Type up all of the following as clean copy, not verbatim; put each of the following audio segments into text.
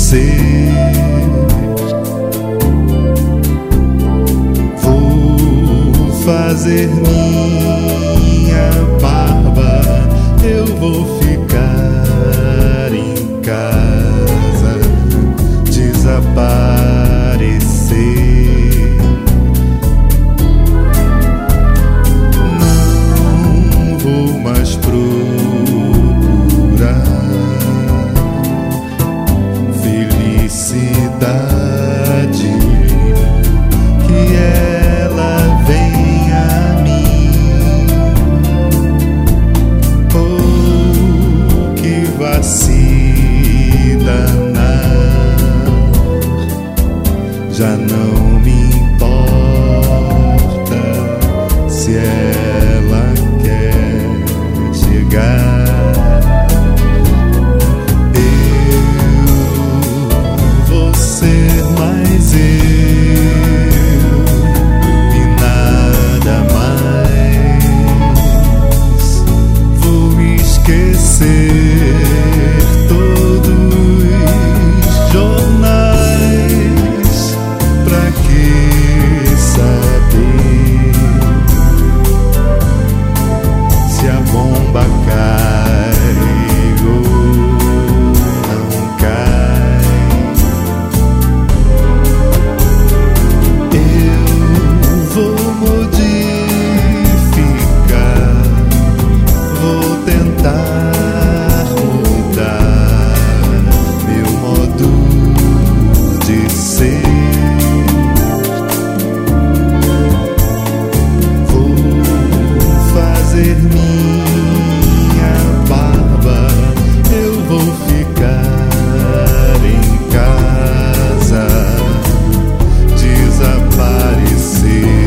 ser. Vou fazer minha barba, eu vou ficar em casa, desaparecer. Mas procurar felicidade, que ela venha a mim. Oh, que vacina, já não me importa se ela quer chegar. Eu vou ser mais eu e nada mais. Vou esquecer todos os jornais. Pra que saber se a bomba cai ou não cai? Eu vou modificar, vou tentar mudar meu modo de ser. Vou fazer minha barba, eu vou ficar em casa, desaparecer.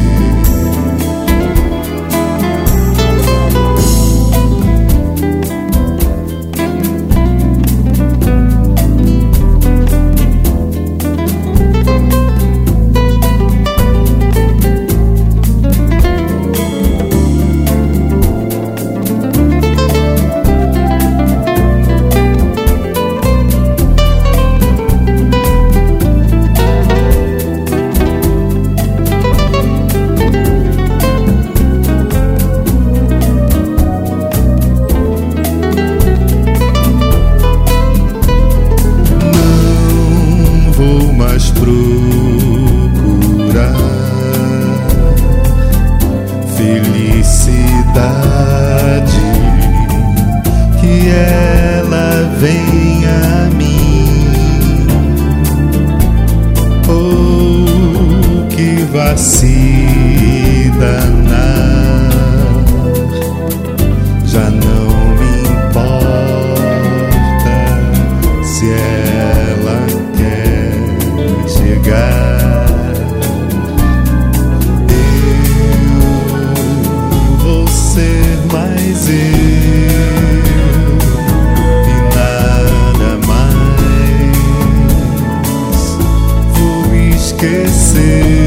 Procurar felicidade, que ela venha a mim. Oh, que vacina, já não me importa se ela quer chegar. Eu vou ser mais eu e nada mais. Vou esquecer